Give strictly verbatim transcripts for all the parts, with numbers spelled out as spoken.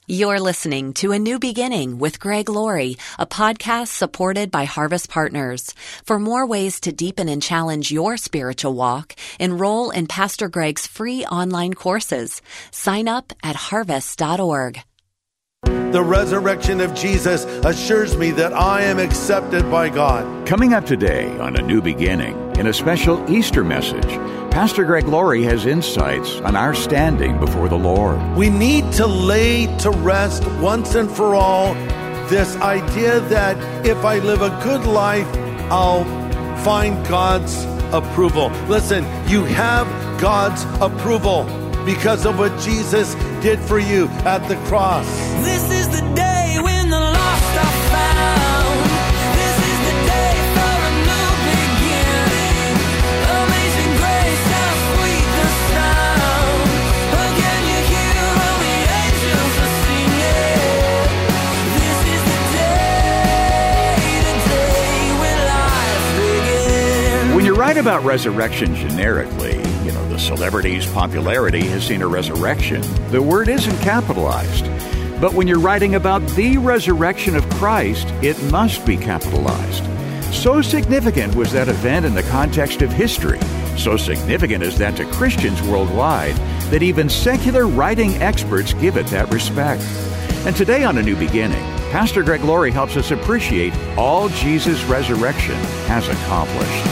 You're listening to A New Beginning with Greg Laurie, a podcast supported by Harvest Partners. For more ways to deepen and challenge your spiritual walk, enroll in Pastor Greg's free online courses. Sign up at harvest dot org. The resurrection of Jesus assures me that I am accepted by God. Coming up today on A New Beginning, in a special Easter message, Pastor Greg Laurie has insights on our standing before the Lord. We need to lay to rest once and for all this idea that if I live a good life, I'll find God's approval. Listen, you have God's approval because of what Jesus did for you at the cross. This is the day when the lost are found. This is the day for a new beginning. Amazing grace, how sweet the sound. Again you hear all the angels are singing. This is the day, the day when life begins. When you write about resurrection generically, you know, the celebrity's popularity has seen a resurrection. The word isn't capitalized. But when you're writing about the resurrection of Christ, it must be capitalized. So significant was that event in the context of history, so significant is that to Christians worldwide, that even secular writing experts give it that respect. And today on A New Beginning, Pastor Greg Laurie helps us appreciate all Jesus' resurrection has accomplished.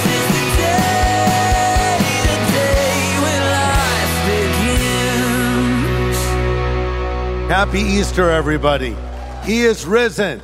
Happy Easter, everybody. He is risen.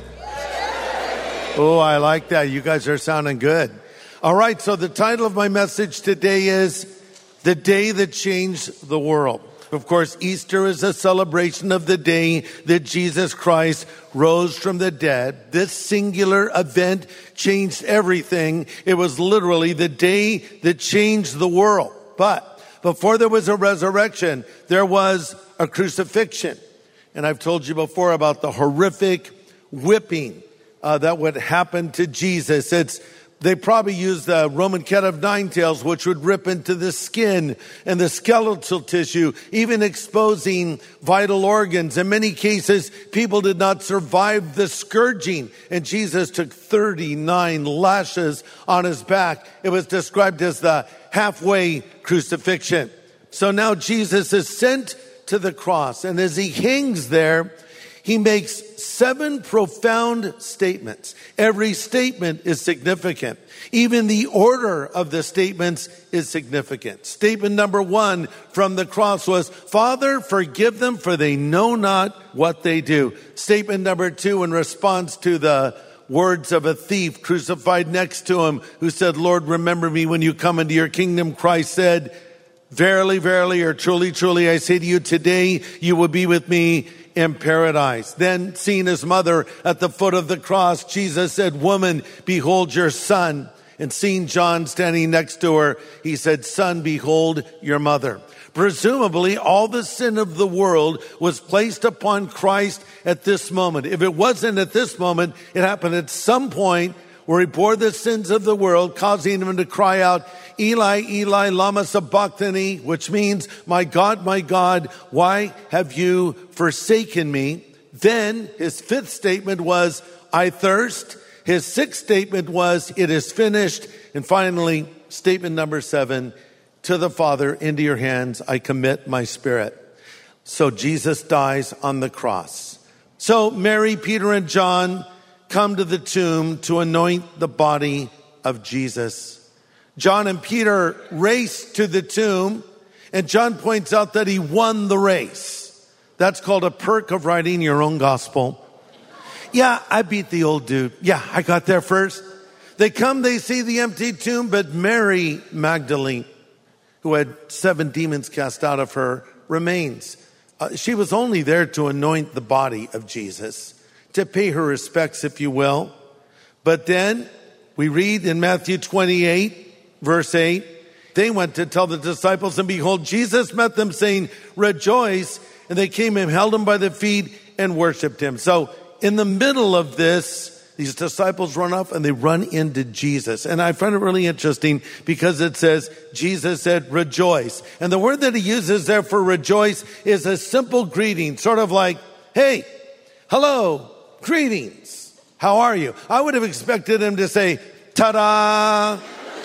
Oh, I like that. You guys are sounding good. All right, so the title of my message today is The Day That Changed the World. Of course, Easter is a celebration of the day that Jesus Christ rose from the dead. This singular event changed everything. It was literally the day that changed the world. But before there was a resurrection, there was a crucifixion. And I've told you before about the horrific whipping uh, that would happen to Jesus. It's They probably used the Roman cat of nine tails, which would rip into the skin and the skeletal tissue, even exposing vital organs. In many cases, people did not survive the scourging. And Jesus took thirty-nine lashes on his back. It was described as the halfway crucifixion. So now Jesus is sent to the cross. And as he hangs there, he makes seven profound statements. Every statement is significant. Even the order of the statements is significant. Statement number one from the cross was, Father, forgive them, for they know not what they do. Statement number two, in response to the words of a thief crucified next to him, who said, Lord, remember me when you come into your kingdom, Christ said, Verily, verily, or truly, truly, I say to you, today you will be with me in paradise. Then, seeing his mother at the foot of the cross, Jesus said, Woman, behold your son. And seeing John standing next to her, he said, Son, behold your mother. Presumably, all the sin of the world was placed upon Christ at this moment. If it wasn't at this moment, it happened at some point where he bore the sins of the world, causing him to cry out, Eli, Eli, lama sabachthani, which means, my God, my God, why have you forsaken me? Then his fifth statement was, I thirst. His sixth statement was, it is finished. And finally, statement number seven, to the Father, into your hands I commit my spirit. So Jesus dies on the cross. So Mary, Peter, and John come to the tomb to anoint the body of Jesus. John and Peter race to the tomb, and John points out that he won the race. That's called a perk of writing your own gospel. Yeah, I beat the old dude. Yeah, I got there first. They come, they see the empty tomb, but Mary Magdalene, who had seven demons cast out of her, remains. Uh, she was only there to anoint the body of Jesus, to pay her respects, if you will. But then we read in Matthew twenty-eight, verse eight, they went to tell the disciples, and behold, Jesus met them, saying, Rejoice. And they came and held him by the feet and worshiped him. So in the middle of this, these disciples run off and they run into Jesus. And I find it really interesting because it says, Jesus said, rejoice. And the word that he uses there for rejoice is a simple greeting, sort of like, hey, hello, greetings. How are you? I would have expected him to say, ta-da.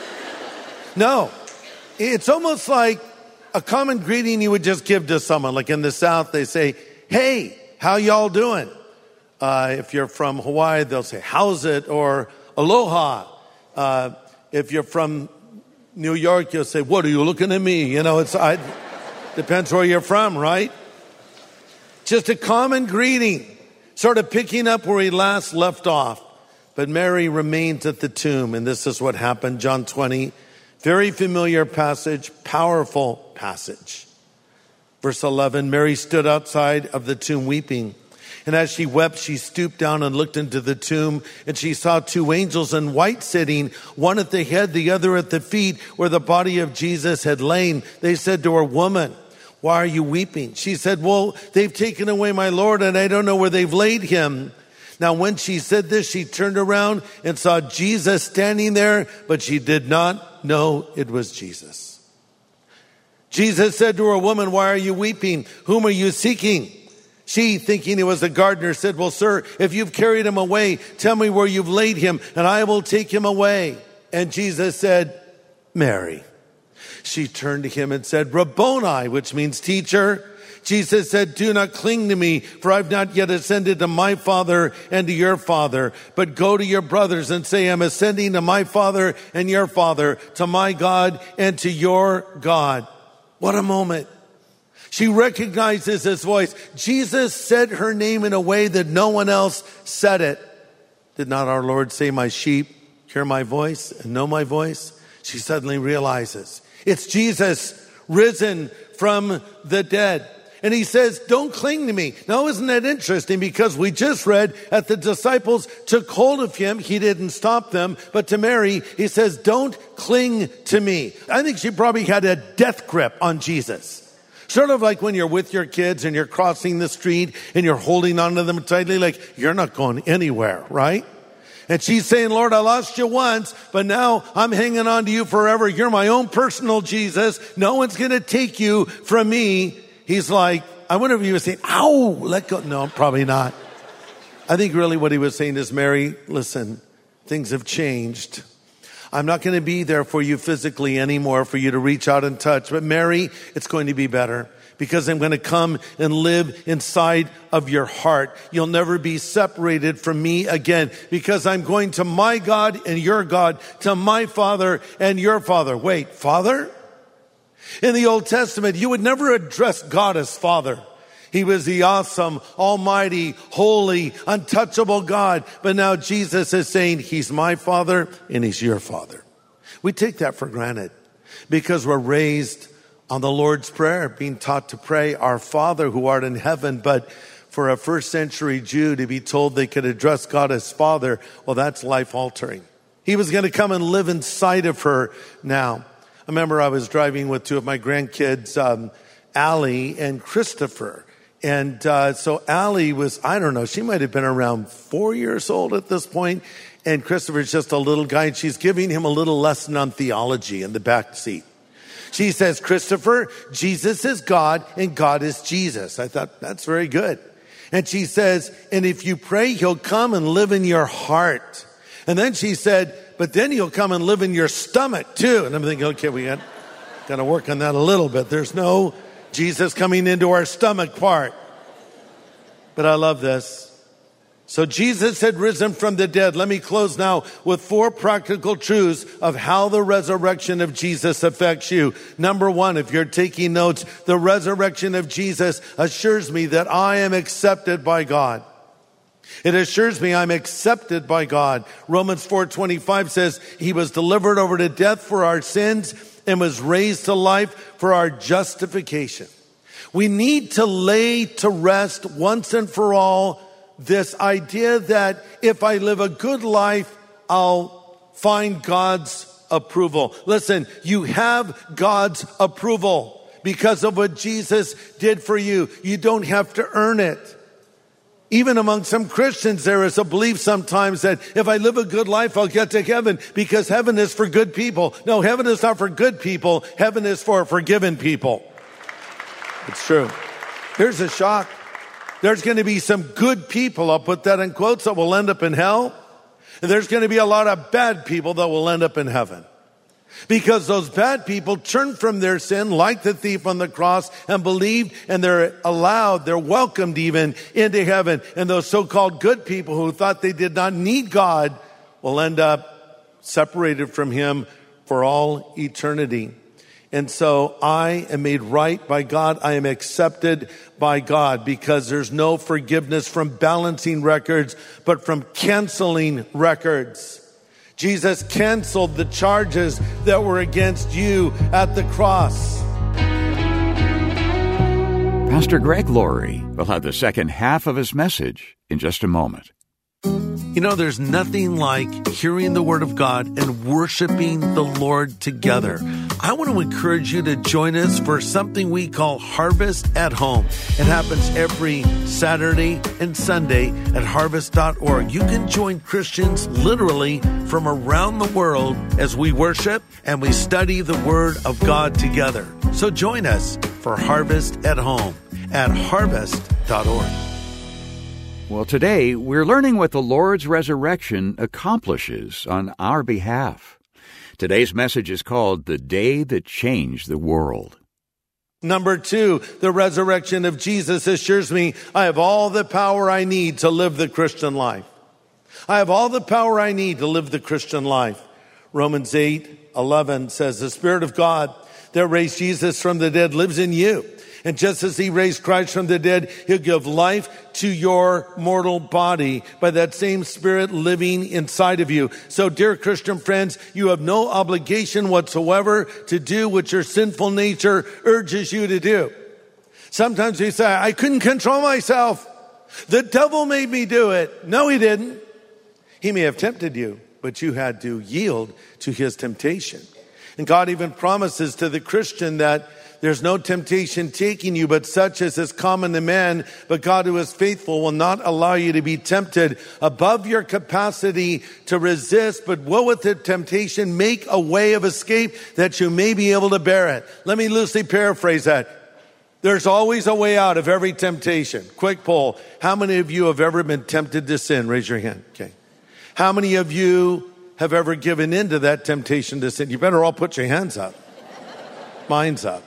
No, it's almost like a common greeting you would just give to someone. Like in the South, they say, hey, how y'all doing? Uh, if you're from Hawaii, they'll say, how's it? Or aloha. Uh, if you're from New York, you'll say, what are you looking at me? You know, it's I, depends where you're from, right? Just a common greeting, sort of picking up where he last left off. But Mary remains at the tomb, and this is what happened. John twenty, very familiar passage, powerful passage. Verse eleven, Mary stood outside of the tomb weeping. And as she wept, she stooped down and looked into the tomb, and she saw two angels in white sitting, one at the head, the other at the feet, where the body of Jesus had lain. They said to her, woman, why are you weeping? She said, well, they've taken away my Lord, and I don't know where they've laid him. Now, when she said this, she turned around and saw Jesus standing there, but she did not know it was Jesus. Jesus said to her, woman, why are you weeping? Whom are you seeking? She, thinking it was the gardener, said, well, sir, if you've carried him away, tell me where you've laid him, and I will take him away. And Jesus said, Mary. She turned to him and said, Rabboni, which means teacher. Jesus said, do not cling to me, for I've not yet ascended to my Father and to your Father. But go to your brothers and say, I'm ascending to my Father and your Father, to my God and to your God. What a moment. She recognizes his voice. Jesus said her name in a way that no one else said it. Did not our Lord say, my sheep hear my voice and know my voice? She suddenly realizes it's Jesus risen from the dead. And he says, don't cling to me. Now, isn't that interesting? Because we just read that the disciples took hold of him. He didn't stop them. But to Mary, he says, don't cling to me. I think she probably had a death grip on Jesus. Sort of like when you're with your kids and you're crossing the street and you're holding onto them tightly, like you're not going anywhere, right? And she's saying, Lord, I lost you once, but now I'm hanging on to you forever. You're my own personal Jesus. No one's going to take you from me. He's like, I wonder if he was saying, ow, let go. No, probably not. I think really what he was saying is, Mary, listen, things have changed. I'm not going to be there for you physically anymore for you to reach out and touch. But Mary, it's going to be better because I'm going to come and live inside of your heart. You'll never be separated from me again because I'm going to my God and your God, to my Father and your Father. Wait, Father? In the Old Testament, you would never address God as Father. He was the awesome, almighty, holy, untouchable God. But now Jesus is saying he's my Father and he's your Father. We take that for granted because we're raised on the Lord's Prayer, being taught to pray, our Father who art in heaven. But for a first century Jew to be told they could address God as Father, well, that's life altering. He was going to come and live inside of her now. I remember I was driving with two of my grandkids, um, Allie and Christopher. And uh, so Allie was, I don't know, she might have been around four years old at this point. And Christopher's just a little guy, and she's giving him a little lesson on theology in the back seat. She says, Christopher, Jesus is God and God is Jesus. I thought, that's very good. And she says, and if you pray, he'll come and live in your heart. And then she said, but then he'll come and live in your stomach too. And I'm thinking, okay, we got, got to work on that a little bit. There's no Jesus coming into our stomach part. But I love this. So Jesus had risen from the dead. Let me close now with four practical truths of how the resurrection of Jesus affects you. Number one, if you're taking notes, the resurrection of Jesus assures me that I am accepted by God. It assures me I'm accepted by God. Romans four twenty-five says he was delivered over to death for our sins and was raised to life for our justification. We need to lay to rest once and for all this idea that if I live a good life, I'll find God's approval. Listen, you have God's approval because of what Jesus did for you. You don't have to earn it. Even among some Christians, there is a belief sometimes that if I live a good life, I'll get to heaven because heaven is for good people. No, heaven is not for good people. Heaven is for forgiven people. It's true. Here's a shock. There's going to be some good people, I'll put that in quotes, that will end up in hell. And there's going to be a lot of bad people that will end up in heaven. Because those bad people turn from their sin like the thief on the cross and believed, and they're allowed, they're welcomed even into heaven. And those so-called good people who thought they did not need God will end up separated from him for all eternity. And so I am made right by God. I am accepted by God because there's no forgiveness from balancing records, but from canceling records. Jesus canceled the charges that were against you at the cross. Pastor Greg Laurie will have the second half of his message in just a moment. You know, there's nothing like hearing the Word of God and worshiping the Lord together. I want to encourage you to join us for something we call Harvest at Home. It happens every Saturday and Sunday at harvest dot org. You can join Christians literally from around the world as we worship and we study the Word of God together. So join us for Harvest at Home at harvest dot org. Well, today we're learning what the Lord's resurrection accomplishes on our behalf. Today's message is called The Day That Changed the World. Number two, the resurrection of Jesus assures me I have all the power I need to live the Christian life. I have all the power I need to live the Christian life. Romans eight eleven says, the Spirit of God that raised Jesus from the dead lives in you. And just as he raised Christ from the dead, he'll give life to your mortal body by that same Spirit living inside of you. So, dear Christian friends, you have no obligation whatsoever to do what your sinful nature urges you to do. Sometimes we say, I couldn't control myself. The devil made me do it. No, he didn't. He may have tempted you, but you had to yield to his temptation. And God even promises to the Christian that there's no temptation taking you, but such as is common to man. But God, who is faithful, will not allow you to be tempted above your capacity to resist, but will with the temptation make a way of escape that you may be able to bear it. Let me loosely paraphrase that. There's always a way out of every temptation. Quick poll. How many of you have ever been tempted to sin? Raise your hand. Okay. How many of you have ever given in to that temptation to sin? You better all put your hands up. Mine's up.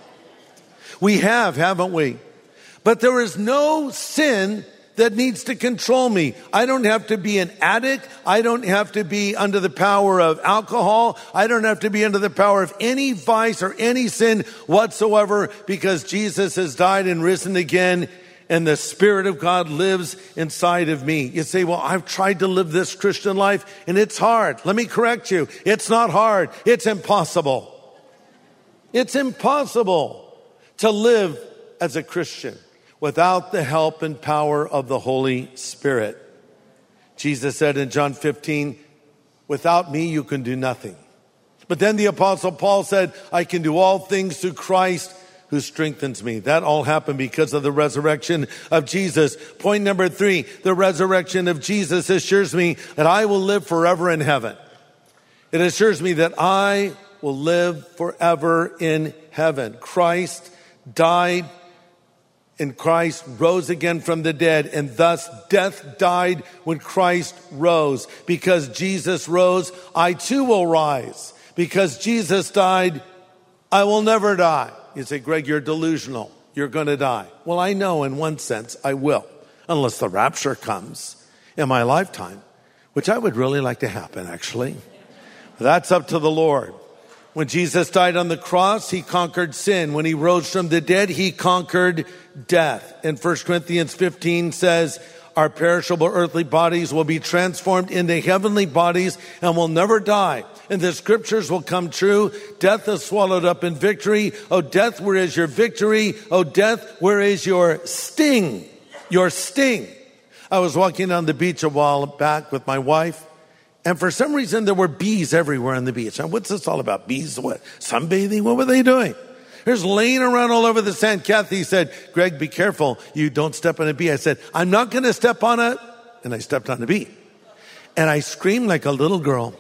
We have, haven't we? But there is no sin that needs to control me. I don't have to be an addict. I don't have to be under the power of alcohol. I don't have to be under the power of any vice or any sin whatsoever, because Jesus has died and risen again, and the Spirit of God lives inside of me. You say, well, I've tried to live this Christian life and it's hard. Let me correct you. It's not hard. It's impossible. It's impossible to live as a Christian without the help and power of the Holy Spirit. Jesus said in John fifteen, without me you can do nothing. But then the Apostle Paul said, I can do all things through Christ who strengthens me. That all happened because of the resurrection of Jesus. Point number three, the resurrection of Jesus assures me that I will live forever in heaven. It assures me that I will live forever in heaven. Christ died, and Christ rose again from the dead, and thus death died when Christ rose. Because Jesus rose, I too will rise. Because Jesus died, I will never die. You say, Greg, you're delusional. You're going to die. Well, I know in one sense I will, unless the rapture comes in my lifetime, which I would really like to happen, actually. That's up to the Lord. When Jesus died on the cross, he conquered sin. When he rose from the dead, he conquered death. And First Corinthians fifteen says, our perishable earthly bodies will be transformed into heavenly bodies and will never die. And the scriptures will come true. Death is swallowed up in victory. Oh, death, where is your victory? Oh, death, where is your sting? Your sting. I was walking on the beach a while back with my wife, and for some reason, there were bees everywhere on the beach. Now, what's this all about? Bees, what? Sunbathing? What were they doing? There's laying around all over the sand. Kathy said, Greg, be careful. You don't step on a bee. I said, I'm not going to step on it. And I stepped on a bee. And I screamed like a little girl.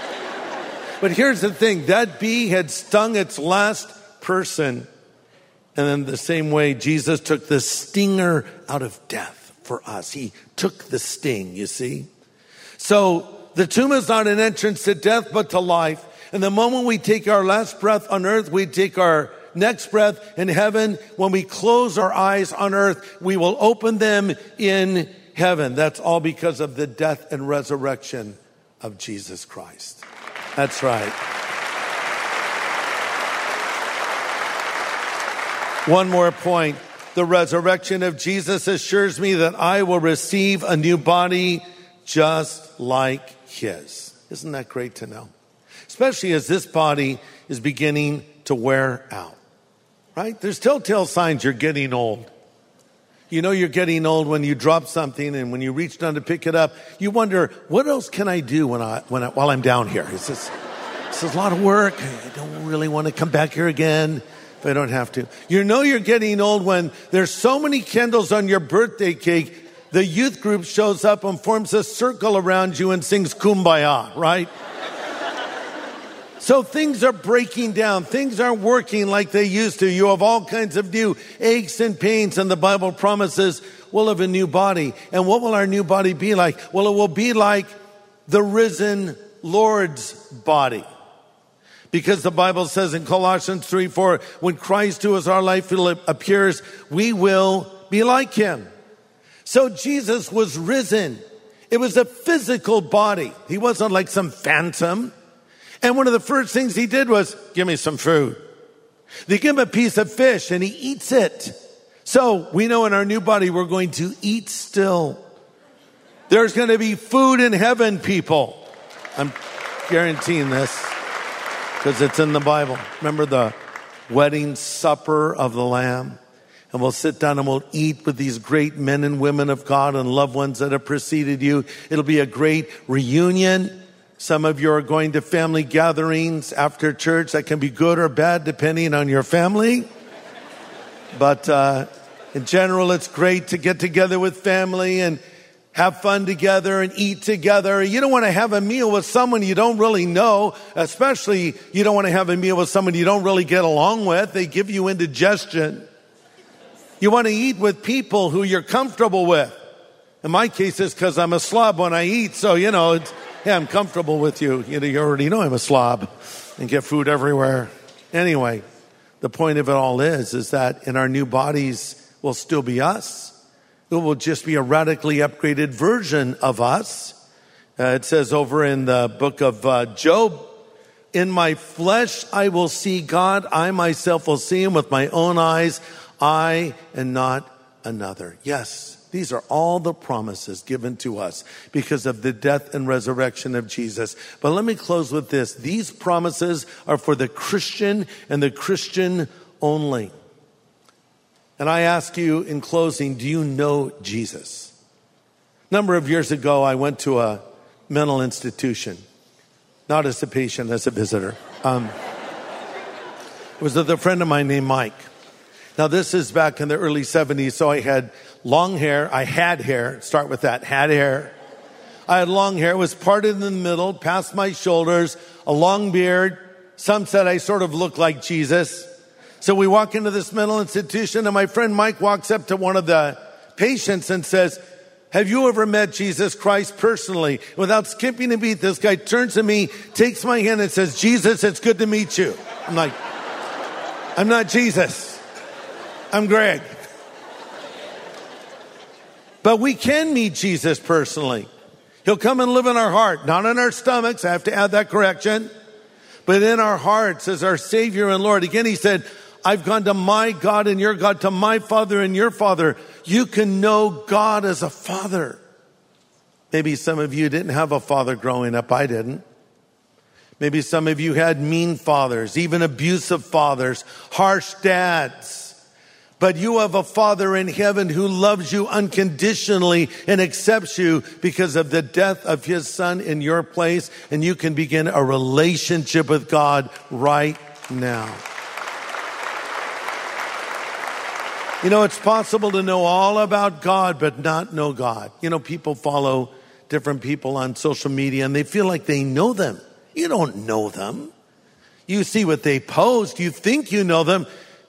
But here's the thing. That bee had stung its last person. And then the same way, Jesus took the stinger out of death for us. He took the sting, you see. So the tomb is not an entrance to death, but to life. And the moment we take our last breath on earth, we take our next breath in heaven. When we close our eyes on earth, we will open them in heaven. That's all because of the death and resurrection of Jesus Christ. That's right. One more point. The resurrection of Jesus assures me that I will receive a new body just like his. Isn't that great to know? Especially as this body is beginning to wear out. Right? There's telltale signs you're getting old. You know you're getting old when you drop something, and when you reach down to pick it up, you wonder, what else can I do when I, when I, while I'm down here? It's just, it's a lot of work. I don't really want to come back here again if I don't have to. You know you're getting old when there's so many candles on your birthday cake, the youth group shows up and forms a circle around you and sings Kumbaya, right? So things are breaking down. Things aren't working like they used to. You have all kinds of new aches and pains, and the Bible promises we'll have a new body. And what will our new body be like? Well, it will be like the risen Lord's body. Because the Bible says in Colossians three four, when Christ, who is our life, appears, we will be like him. So Jesus was risen. It was a physical body. He wasn't like some phantom. And one of the first things he did was, give me some food. They give him a piece of fish and he eats it. So we know in our new body we're going to eat still. There's going to be food in heaven, people. I'm guaranteeing this because it's in the Bible. Remember the wedding supper of the Lamb? And we'll sit down and we'll eat with these great men and women of God and loved ones that have preceded you. It'll be a great reunion. Some of you are going to family gatherings after church. That can be good or bad depending on your family. But uh, in general, it's great to get together with family and have fun together and eat together. You don't want to have a meal with someone you don't really know, especially you don't want to have a meal with someone you don't really get along with. They give you indigestion. You want to eat with people who you're comfortable with. In my case, it's because I'm a slob when I eat. So, you know, it's, yeah, I'm comfortable with you. You know, you already know I'm a slob and get food everywhere. Anyway, the point of it all is, is that in our new bodies will still be us. It will just be a radically upgraded version of us. Uh, it says over in the book of uh, Job, in my flesh I will see God. I myself will see him with my own eyes. I and not another. Yes. These are all the promises given to us because of the death and resurrection of Jesus. But let me close with this. These promises are for the Christian and the Christian only. And I ask you in closing, do you know Jesus? A number of years ago, I went to a mental institution, not as a patient, as a visitor. Um, it was with a friend of mine named Mike. Now, this is back in the early seventies, so I had long hair. I had hair. Start with that. Had hair. I had long hair. It was parted in the middle, past my shoulders, a long beard. Some said I sort of looked like Jesus. So we walk into this mental institution, and my friend Mike walks up to one of the patients and says, have you ever met Jesus Christ personally? Without skipping a beat, this guy turns to me, takes my hand, and says, Jesus, it's good to meet you. I'm like, I'm not Jesus. I'm Greg. But we can meet Jesus personally. He'll come and live in our heart, not in our stomachs. I have to add that correction. But in our hearts as our Savior and Lord. Again, he said, I've gone to my God and your God, to my Father and your Father. You can know God as a father. Maybe some of you didn't have a father growing up. I didn't. Maybe some of you had mean fathers, even abusive fathers, harsh dads. But you have a Father in heaven who loves you unconditionally and accepts you because of the death of his Son in your place. And you can begin a relationship with God right now. You know, it's possible to know all about God, but not know God. You know, people follow different people on social media and they feel like they know them. You don't know them. You see what they post. You think you know them.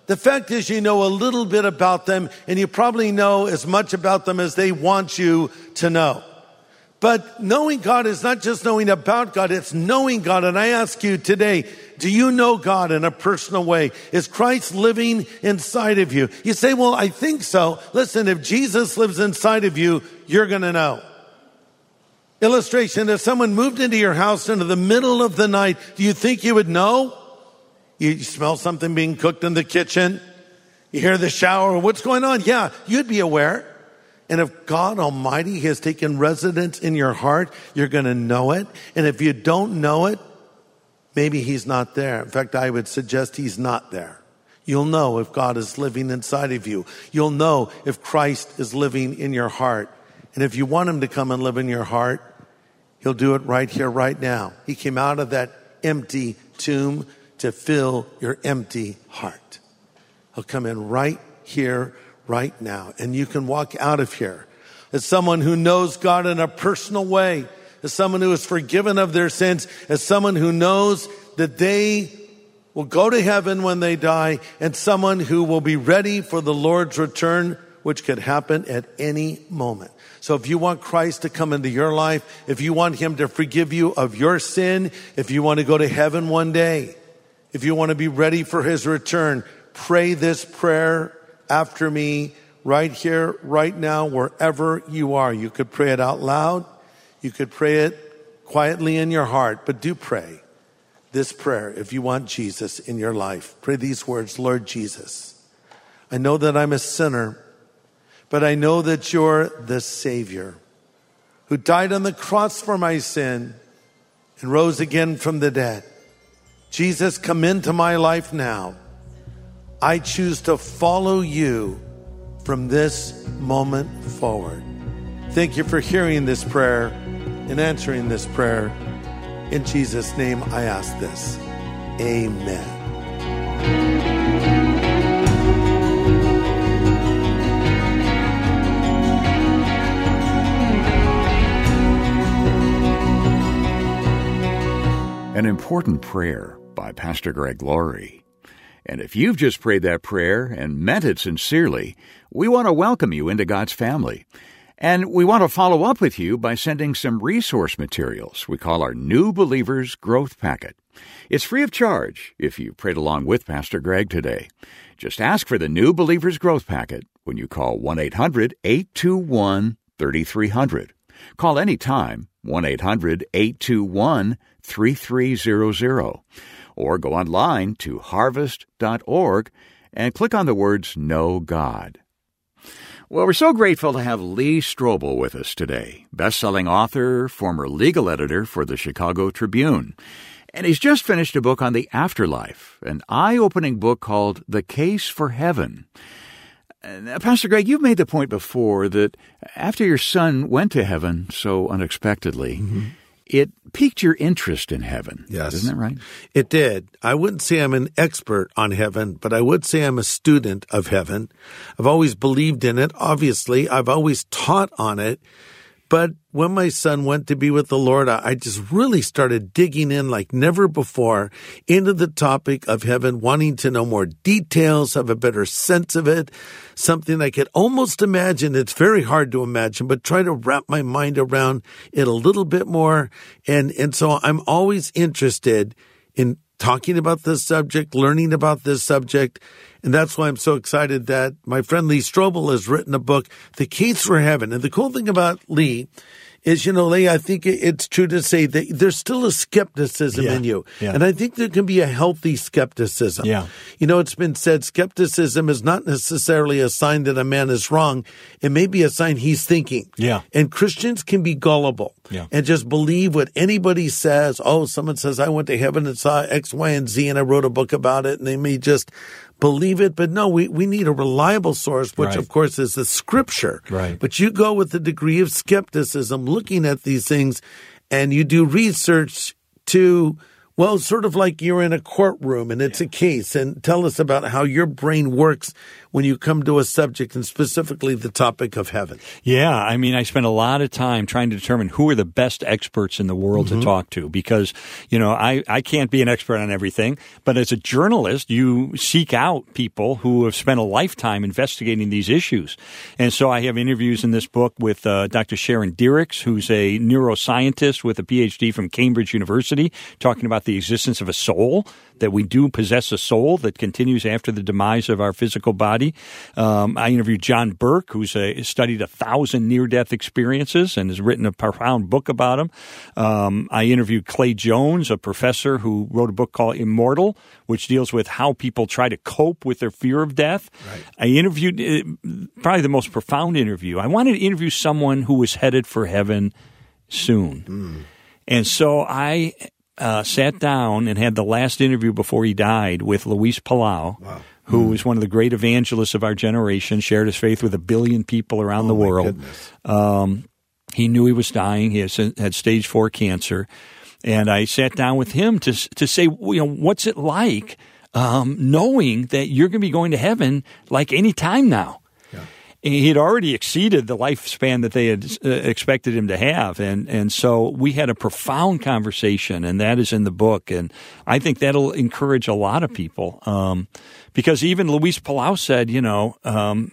The fact is you know a little bit about them, and you probably know as much about them as they want you to know. But knowing God is not just knowing about God, it's knowing God. And I ask you today, do you know God in a personal way? Is Christ living inside of you? You say, well, I think so. Listen, if Jesus lives inside of you, you're going to know. Illustration, if someone moved into your house into the middle of the night, do you think you would know? You smell something being cooked in the kitchen. You hear the shower. What's going on? Yeah, you'd be aware. And if God Almighty has taken residence in your heart, you're going to know it. And if you don't know it, maybe he's not there. In fact, I would suggest he's not there. You'll know if God is living inside of you. You'll know if Christ is living in your heart. And if you want him to come and live in your heart, he'll do it right here, right now. He came out of that empty tomb to fill your empty heart. He'll come in right here, right now. And you can walk out of here as someone who knows God in a personal way, as someone who is forgiven of their sins, as someone who knows that they will go to heaven when they die, and someone who will be ready for the Lord's return, which could happen at any moment. So if you want Christ to come into your life, if you want him to forgive you of your sin, if you want to go to heaven one day, if you want to be ready for his return, pray this prayer after me right here, right now, wherever you are. You could pray it out loud. You could pray it quietly in your heart, but do pray this prayer if you want Jesus in your life. Pray these words, Lord Jesus, I know that I'm a sinner, but I know that you're the Savior who died on the cross for my sin and rose again from the dead. Jesus, come into my life now. I choose to follow you from this moment forward. Thank you for hearing this prayer and answering this prayer. In Jesus' name I ask this. Amen. An important prayer by Pastor Greg Laurie. And if you've just prayed that prayer and meant it sincerely, we want to welcome you into God's family. And we want to follow up with you by sending some resource materials we call our New Believers Growth Packet. It's free of charge if you prayed along with Pastor Greg today. Just ask for the New Believers Growth Packet when you call one eight hundred eight two one three three zero zero. Call anytime, one eight hundred eight two one three three zero zero. Or go online to harvest dot org and click on the words Know God. Well, we're so grateful to have Lee Strobel with us today, best-selling author, former legal editor for the Chicago Tribune. And he's just finished a book on the afterlife, an eye-opening book called The Case for Heaven. Uh, Pastor Greg, you've made the point before that after your son went to heaven so unexpectedly, mm-hmm. it piqued your interest in heaven. Yes. Isn't that right? It did. I wouldn't say I'm an expert on heaven, but I would say I'm a student of heaven. I've always believed in it. Obviously, I've always taught on it. But when my son went to be with the Lord, I just really started digging in like never before into the topic of heaven, wanting to know more details, have a better sense of it, something I could almost imagine. It's very hard to imagine, but try to wrap my mind around it a little bit more. And, and so I'm always interested in talking about this subject, learning about this subject. And that's why I'm so excited that my friend Lee Strobel has written a book, The Case for Heaven. And the cool thing about Lee is, you know, Lee, I think it's true to say that there's still a skepticism yeah, in you. Yeah. And I think there can be a healthy skepticism. Yeah. You know, it's been said skepticism is not necessarily a sign that a man is wrong. It may be a sign he's thinking. Yeah. And Christians can be gullible yeah. and just believe what anybody says. Oh, someone says, I went to heaven and saw X, Y, and Z, and I wrote a book about it. And they may just believe it. But no, we, we need a reliable source, which, right. of course, is the Scripture. Right. But you go with a degree of skepticism looking at these things, and you do research to Well, sort of like you're in a courtroom and it's a case. And tell us about how your brain works when you come to a subject, and specifically the topic of heaven. Yeah, I mean, I spent a lot of time trying to determine who are the best experts in the world mm-hmm. to talk to, because, you know, I, I can't be an expert on everything, but as a journalist, you seek out people who have spent a lifetime investigating these issues. And so I have interviews in this book with uh, Doctor Sharon Diricks, who's a neuroscientist with a P H D from Cambridge University, talking about the existence of a soul, that we do possess a soul that continues after the demise of our physical body. Um, I interviewed John Burke, who's a, studied a thousand near-death experiences and has written a profound book about them. Um, I interviewed Clay Jones, a professor who wrote a book called Immortal, which deals with how people try to cope with their fear of death. Right. I interviewed uh, probably the most profound interview. I wanted to interview someone who was headed for heaven soon. Mm. And so I uh, sat down and had the last interview before he died with Luis Palau, wow. who mm. was one of the great evangelists of our generation, shared his faith with a billion people around oh, the world. Um, he knew he was dying. He had, had stage four cancer. And I sat down with him to to say, you know, what's it like um, knowing that you're going to be going to heaven like any time now? Yeah. He had already exceeded the lifespan that they had uh, expected him to have. And, and so we had a profound conversation, and that is in the book. And I think that'll encourage a lot of people um, because even Luis Palau said, you know, um,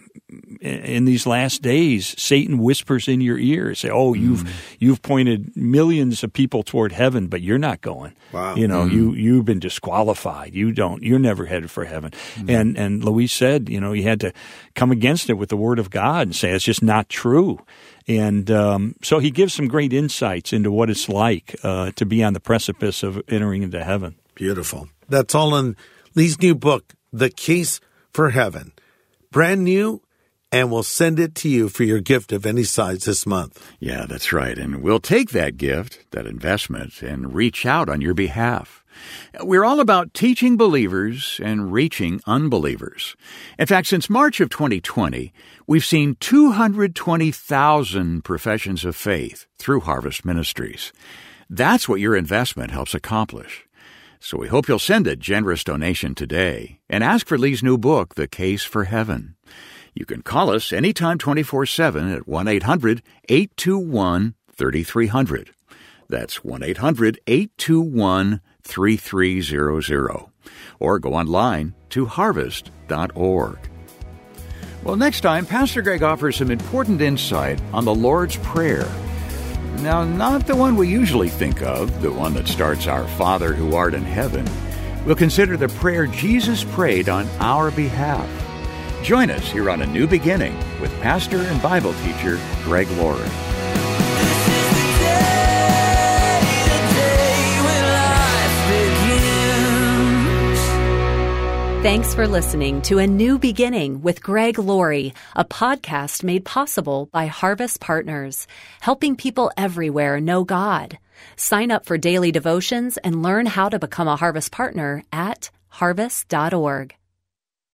in these last days, Satan whispers in your ear, say, "Oh, you've mm. you've pointed millions of people toward heaven, but you're not going. Wow. You know, mm. you you've been disqualified. You don't. You're never headed for heaven." Mm. And and Luis said, you know, he had to come against it with the Word of God and say it's just not true. And um, so he gives some great insights into what it's like uh, to be on the precipice of entering into heaven. Beautiful. That's all in Lee's new book, The Case for Heaven. Brand new. And we'll send it to you for your gift of any size this month. Yeah, that's right. And we'll take that gift, that investment, and reach out on your behalf. We're all about teaching believers and reaching unbelievers. In fact, since March of twenty twenty, we've seen two hundred twenty thousand professions of faith through Harvest Ministries. That's what your investment helps accomplish. So we hope you'll send a generous donation today and ask for Lee's new book, The Case for Heaven. You can call us anytime twenty-four seven at one eight hundred eight two one three three zero zero. That's one eight hundred eight two one three three zero zero. Or go online to harvest dot org. Well, next time, Pastor Greg offers some important insight on the Lord's Prayer. Now, not the one we usually think of, the one that starts, "Our Father who art in heaven." We'll consider the prayer Jesus prayed on our behalf. Join us here on A New Beginning with pastor and Bible teacher Greg Laurie. This is the day, the day when life begins. Thanks for listening to A New Beginning with Greg Laurie, a podcast made possible by Harvest Partners, helping people everywhere know God. Sign up for daily devotions and learn how to become a Harvest Partner at harvest dot org.